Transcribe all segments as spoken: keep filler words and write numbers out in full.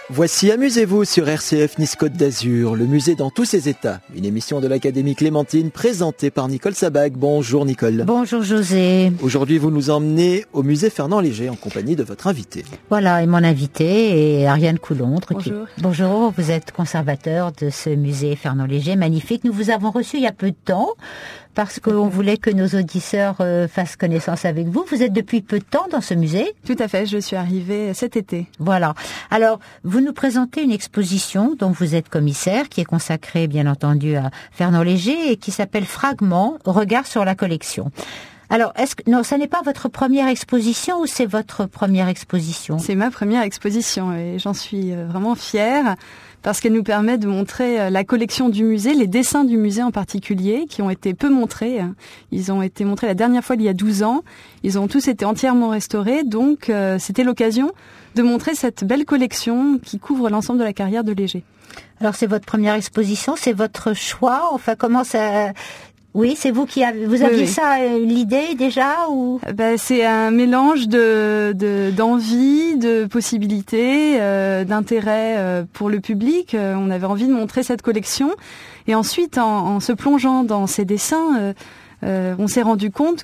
Voici Amusez-vous sur R C F Nice Côte d'Azur, le musée dans tous ses états. Une émission de l'Académie Clémentine présentée par Nicole Sabag. Bonjour Nicole. Bonjour José. Aujourd'hui, vous nous emmenez au musée Fernand Léger en compagnie de votre invité. Voilà, et mon invité est Ariane Coulondre. Bonjour. Qui... Bonjour, vous êtes conservateur de ce musée Fernand Léger, magnifique. Nous vous avons reçu il y a peu de temps parce qu'on voulait que nos auditeurs euh, fassent connaissance avec vous. Vous êtes depuis peu de temps dans ce musée ? Tout à fait, je suis arrivée cet été. Voilà. Alors, vous nous présentez une exposition dont vous êtes commissaire, qui est consacrée, bien entendu, à Fernand Léger et qui s'appelle Fragments, regard sur la collection. Alors, est-ce que non, ça n'est pas votre première exposition ou c'est votre première exposition ? C'est ma première exposition et j'en suis vraiment fière parce qu'elle nous permet de montrer la collection du musée, les dessins du musée en particulier, qui ont été peu montrés. Ils ont été montrés la dernière fois il y a douze ans. Ils ont tous été entièrement restaurés, donc euh, c'était l'occasion de montrer cette belle collection qui couvre l'ensemble de la carrière de Léger. Alors, c'est votre première exposition, c'est votre choix. Enfin, comment ça... Oui, c'est vous qui avez, vous aviez oui, oui. ça, l'idée déjà ou ben, c'est un mélange de, de d'envie, de possibilités, euh, d'intérêt euh, pour le public. Euh, on avait envie de montrer cette collection et ensuite, en, en se plongeant dans ces dessins, euh, euh, on s'est rendu compte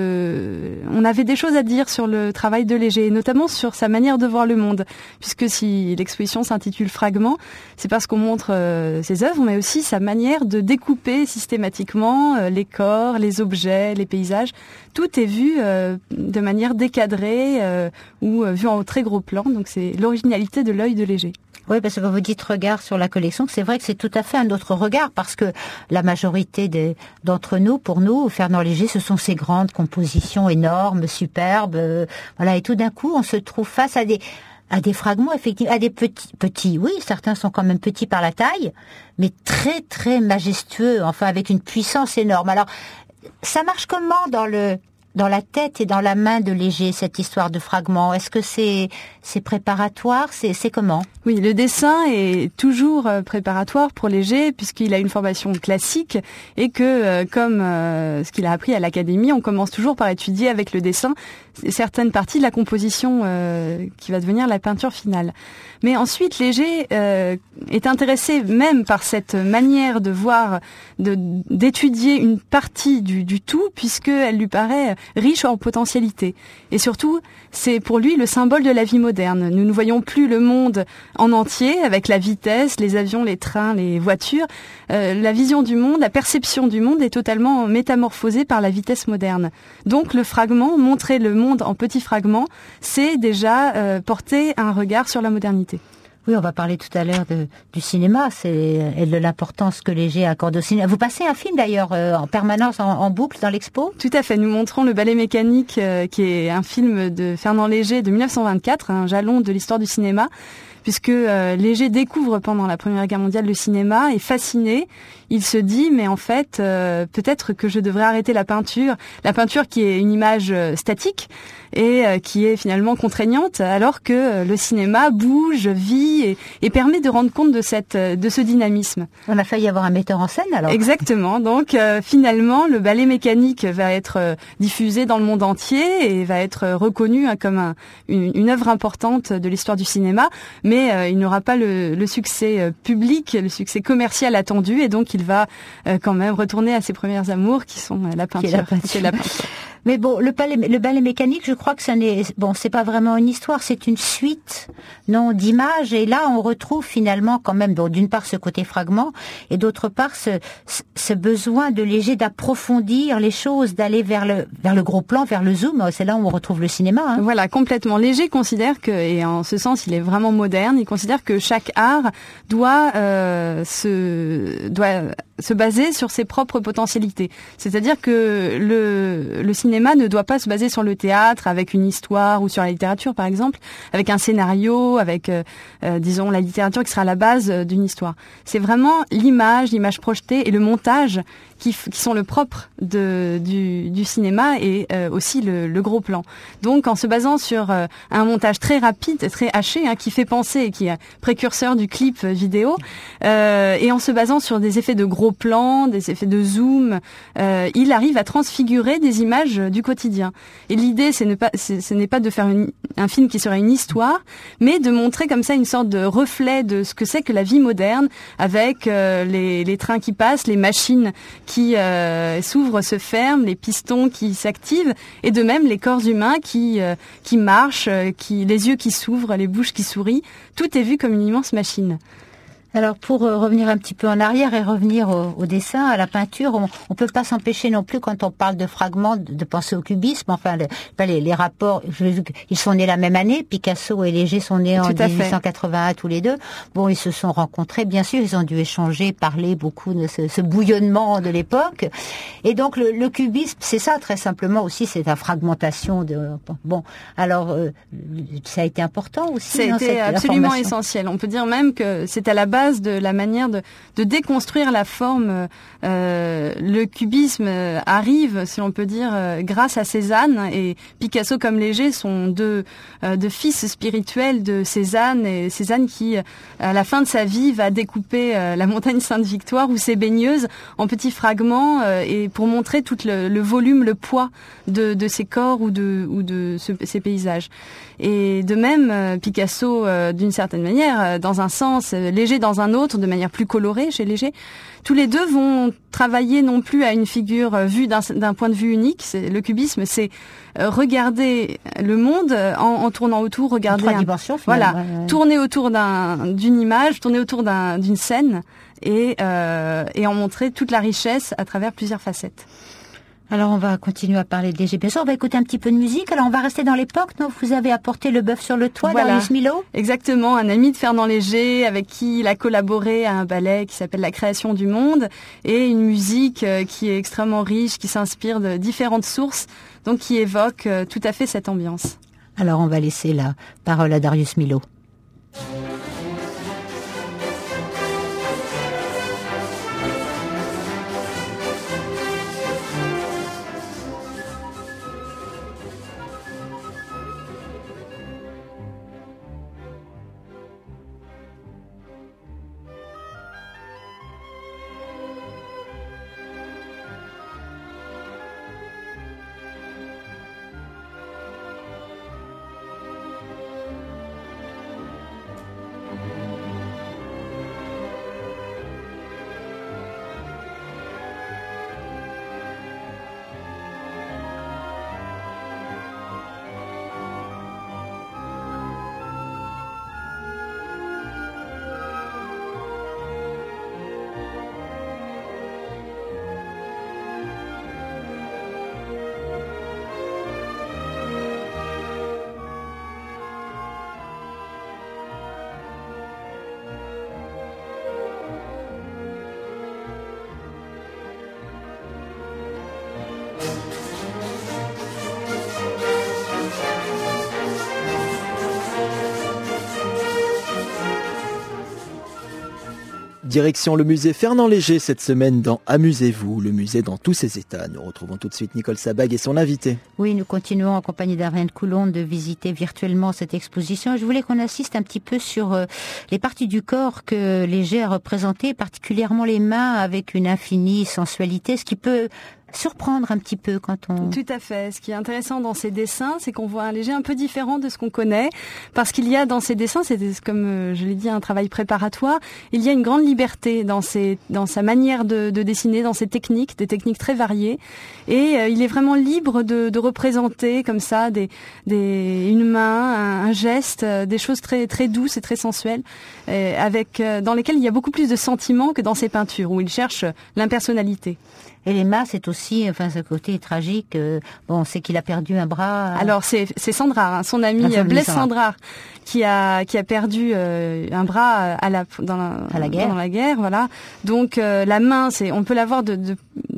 que on avait des choses à dire sur le travail de Léger, notamment sur sa manière de voir le monde. Puisque si l'exposition s'intitule Fragments, c'est parce qu'on montre euh, ses œuvres, mais aussi sa manière de découper systématiquement euh, les corps, les objets, les paysages. Tout est vu euh, de manière décadrée euh, ou euh, vu en très gros plan. Donc c'est l'originalité de l'œil de Léger. Oui, parce que quand vous dites regard sur la collection, c'est vrai que c'est tout à fait un autre regard, parce que la majorité des, d'entre nous, pour nous, Fernand Léger, ce sont ces grandes compositions énormes, superbes, euh, voilà, et tout d'un coup, on se trouve face à des à des fragments, effectivement, à des petits, petits, oui, certains sont quand même petits par la taille, mais très, très majestueux, enfin, avec une puissance énorme. Alors, ça marche comment dans le dans la tête et dans la main de Léger, cette histoire de fragments? Est-ce que c'est c'est préparatoire? C'est c'est comment? Oui, le dessin est toujours préparatoire pour Léger puisqu'il a une formation classique et que, comme euh, ce qu'il a appris à l'académie, on commence toujours par étudier avec le dessin certaines parties de la composition euh, qui va devenir la peinture finale. Mais ensuite, Léger euh, est intéressé même par cette manière de voir, de d'étudier une partie du, du tout, puisqu'elle lui paraît riche en potentialité. Et surtout, c'est pour lui le symbole de la vie moderne. Nous ne voyons plus le monde en entier avec la vitesse, les avions, les trains, les voitures. Euh, la vision du monde, la perception du monde est totalement métamorphosée par la vitesse moderne. Donc le fragment, montrer le monde en petits fragments, c'est déjà euh, porter un regard sur la modernité. Oui, on va parler tout à l'heure de, du cinéma, c'est et de l'importance que Léger accorde au cinéma. Vous passez un film d'ailleurs euh, en permanence, en, en boucle dans l'expo ? Tout à fait, nous montrons Le Ballet mécanique, euh, qui est un film de Fernand Léger de dix-neuf cent vingt-quatre, un jalon de l'histoire du cinéma, puisque euh, Léger découvre pendant la Première Guerre mondiale le cinéma, est fasciné. Il se dit, mais en fait, euh, peut-être que je devrais arrêter la peinture. La peinture qui est une image euh, statique et euh, qui est finalement contraignante, alors que euh, le cinéma bouge, vit et, et permet de rendre compte de cette de ce dynamisme. On a failli avoir un metteur en scène alors. Exactement. Donc euh, finalement, le ballet mécanique va être euh, diffusé dans le monde entier et va être euh, reconnu hein, comme un, une, une œuvre importante de l'histoire du cinéma. Mais Mais euh, il n'aura pas le, le succès euh, public, le succès commercial attendu, et donc il va euh, quand même retourner à ses premières amours, qui sont euh, la peinture. Qui est la peinture. Qui est la peinture. Mais bon, le ballet, le ballet mécanique, je crois que ça n'est, bon, c'est pas vraiment une histoire, c'est une suite, non, d'images. Et là, on retrouve finalement quand même, bon, d'une part ce côté fragment, et d'autre part ce, ce besoin de Léger d'approfondir les choses, d'aller vers le, vers le gros plan, vers le zoom. C'est là où on retrouve le cinéma. Hein. Voilà, complètement. Léger considère que, et en ce sens, il est vraiment moderne. Il considère que chaque art doit euh, se doit se baser sur ses propres potentialités. C'est-à-dire que le le cinéma ne doit pas se baser sur le théâtre avec une histoire ou sur la littérature par exemple, avec un scénario, avec euh, euh, disons la littérature qui sera la base d'une histoire. C'est vraiment l'image, l'image projetée et le montage qui, qui sont le propre de, du, du cinéma et euh, aussi le, le gros plan. Donc en se basant sur euh, un montage très rapide, très haché, hein, qui fait penser et qui est précurseur du clip vidéo, euh, et en se basant sur des effets de gros gros plans, des effets de zoom. Euh, il arrive à transfigurer des images du quotidien. Et l'idée, c'est ne pas, c'est, ce n'est pas de faire une, un film qui serait une histoire, mais de montrer comme ça une sorte de reflet de ce que c'est que la vie moderne, avec euh, les, les trains qui passent, les machines qui euh, s'ouvrent, se ferment, les pistons qui s'activent, et de même les corps humains qui euh, qui marchent, euh, qui les yeux qui s'ouvrent, les bouches qui sourient. Tout est vu comme une immense machine. Alors pour euh, revenir un petit peu en arrière et revenir au, au dessin, à la peinture, on on peut pas s'empêcher non plus quand on parle de fragments de, de penser au cubisme. Enfin, les, les, les rapports, je, ils sont nés la même année. Picasso et Léger sont nés en dix-huit cent quatre-vingt-un tous les deux. Bon, ils se sont rencontrés, bien sûr, ils ont dû échanger, parler beaucoup de ce, ce bouillonnement de l'époque. Et donc le, le cubisme, c'est ça très simplement aussi, c'est la fragmentation de. Bon, alors euh, ça a été important aussi. Ça a été absolument essentiel. On peut dire même que c'est à la base de la manière de, de déconstruire la forme. Euh, le cubisme arrive, si on peut dire, euh, grâce à Cézanne, et Picasso comme Léger sont deux, euh, deux fils spirituels de Cézanne, et Cézanne qui, à la fin de sa vie, va découper euh, la montagne Sainte-Victoire ou ses baigneuses en petits fragments, euh, et pour montrer tout le, le volume, le poids de, de ces corps ou de, ou de ce, ces paysages. Et de même, euh, Picasso, euh, d'une certaine manière, euh, dans un sens, euh, Léger dans un autre, de manière plus colorée chez Léger, tous les deux vont travailler non plus à une figure euh, vue d'un, d'un point de vue unique. C'est, le cubisme, c'est euh, regarder le monde en, en tournant autour, regarder trois un, dimensions, voilà, ouais, ouais. tourner autour d'un, d'une image, tourner autour d'un, d'une scène, et, euh, et en montrer toute la richesse à travers plusieurs facettes. Alors on va continuer à parler de Léger. Bien sûr, on va écouter un petit peu de musique. Alors on va rester dans l'époque. Non, vous avez apporté Le Bœuf sur le toit, voilà. Darius Milhaud. Exactement, un ami de Fernand Léger avec qui il a collaboré à un ballet qui s'appelle La Création du Monde, et une musique qui est extrêmement riche, qui s'inspire de différentes sources, donc qui évoque tout à fait cette ambiance. Alors on va laisser la parole à Darius Milhaud. Direction le musée Fernand Léger cette semaine dans Amusez-vous, le musée dans tous ses états. Nous retrouvons tout de suite Nicole Sabag et son invité. Oui, nous continuons en compagnie d'Ariane Coulon de visiter virtuellement cette exposition. Je voulais qu'on assiste un petit peu sur euh, les parties du corps que Léger a représentées, particulièrement les mains, avec une infinie sensualité, ce qui peut surprendre un petit peu quand on... Tout à fait. Ce qui est intéressant dans ces dessins, c'est qu'on voit un Léger un peu différent de ce qu'on connaît, parce qu'il y a dans ces dessins, c'est comme je l'ai dit, un travail préparatoire, il y a une grande liberté dans ses, dans sa manière de, de dessiner, dans ses techniques, des techniques très variées, et euh, il est vraiment libre de, de représenter comme ça des, des, une main, un, un geste, euh, des choses très, très douces et très sensuelles, euh, avec, euh, dans lesquelles il y a beaucoup plus de sentiments que dans ses peintures, où il cherche l'impersonnalité. Et les mains, c'est aussi, enfin, ce côté tragique. Euh, bon, on sait qu'il a perdu un bras. Alors c'est c'est Sandrard, hein, son ami ah, Blaise Sandrard, qui a qui a perdu euh, un bras à la dans la, à la guerre. Dans la guerre, voilà. Donc euh, la main, c'est on peut la voir de, de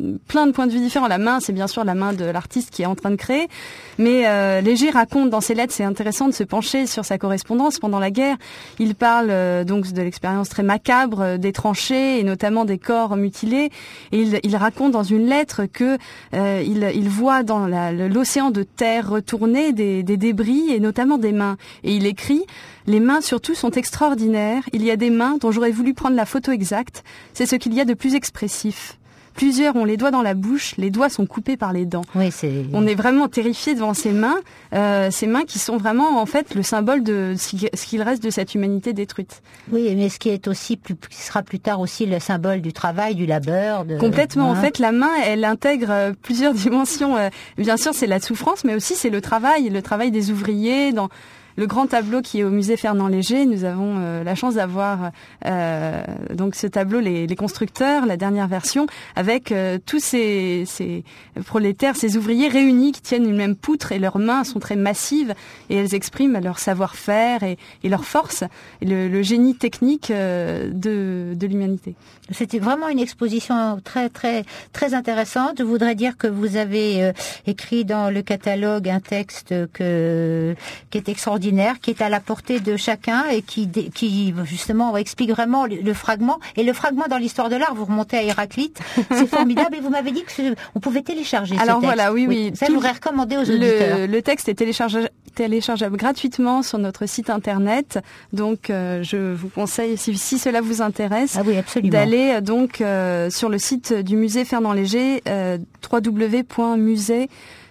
plein de points de vue différents. La main, c'est bien sûr la main de l'artiste qui est en train de créer, mais euh, Léger raconte dans ses lettres, c'est intéressant de se pencher sur sa correspondance pendant la guerre. Il parle euh, donc de l'expérience très macabre euh, des tranchées et notamment des corps mutilés. Et il, il raconte dans une lettre que euh, il, il voit dans la, l'océan de terre retourné des, des débris et notamment des mains. Et il écrit: les mains surtout sont extraordinaires. Il y a des mains dont j'aurais voulu prendre la photo exacte. C'est ce qu'il y a de plus expressif. Plusieurs ont les doigts dans la bouche, les doigts sont coupés par les dents. Oui, c'est... On est vraiment terrifié devant ces mains, euh, ces mains qui sont vraiment en fait le symbole de ce qu'il reste de cette humanité détruite. Oui, mais ce qui est aussi, plus, qui sera plus tard aussi le symbole du travail, du labeur. De... Complètement. Hein. En fait, la main, elle intègre plusieurs dimensions. Bien sûr, c'est la souffrance, mais aussi c'est le travail, le travail des ouvriers dans le grand tableau qui est au musée Fernand Léger. Nous avons euh, la chance d'avoir euh, donc ce tableau, les, les constructeurs, la dernière version, avec euh, tous ces, ces prolétaires, ces ouvriers réunis qui tiennent une même poutre et leurs mains sont très massives et elles expriment leur savoir-faire et, et leur force, et le, le génie technique euh, de, de l'humanité. C'était vraiment une exposition très très très intéressante. Je voudrais dire que vous avez euh, écrit dans le catalogue un texte que qui est extraordinaire, qui est à la portée de chacun et qui, qui justement explique vraiment le, le fragment. Et le fragment dans l'histoire de l'art, vous remontez à Héraclite, c'est formidable. Et vous m'avez dit que on pouvait télécharger. Alors ce texte. voilà, oui, oui. oui ça, je voudrais recommander aux auditeurs. Le, le texte est téléchargeable, téléchargeable gratuitement sur notre site internet. Donc, euh, je vous conseille, si, si cela vous intéresse, ah oui, absolument. d'aller donc euh, sur le site du musée Fernand Léger, euh, w w w point musée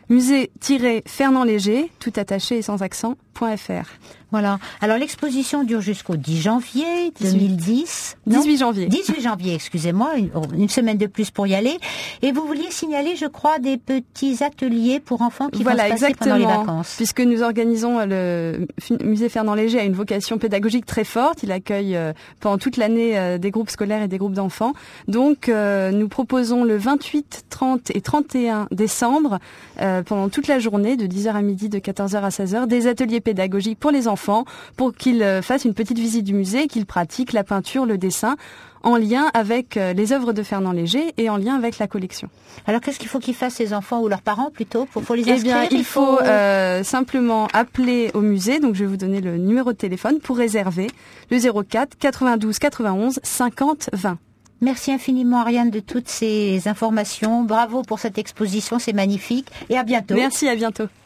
musée-Fernand Léger, tout attaché et sans accent, .fr. Voilà. Alors l'exposition dure jusqu'au dix janvier deux mille dix. dix-huit janvier. dix-huit janvier, excusez-moi, une, une semaine de plus pour y aller. Et vous vouliez signaler, je crois, des petits ateliers pour enfants qui voilà, vont se passer exactement, pendant les vacances. Puisque nous organisons le musée Fernand Léger a une vocation pédagogique très forte. Il accueille euh, pendant toute l'année euh, des groupes scolaires et des groupes d'enfants. Donc euh, nous proposons le vingt-huit, trente et trente et un décembre, euh, pendant toute la journée, de dix heures à midi, de quatorze heures à seize heures, des ateliers pédagogiques pour les enfants, pour qu'ils fassent une petite visite du musée, qu'ils pratiquent la peinture, le dessin, en lien avec les œuvres de Fernand Léger et en lien avec la collection. Alors qu'est-ce qu'il faut qu'ils fassent, ces enfants ou leurs parents plutôt, pour, pour les inscrire? Eh bien, il, il faut, faut euh, simplement appeler au musée, donc je vais vous donner le numéro de téléphone pour réserver, le zéro quatre quatre-vingt-douze quatre-vingt-onze cinquante vingt. Merci infiniment Ariane de toutes ces informations. Bravo pour cette exposition, c'est magnifique et à bientôt. Merci, à bientôt.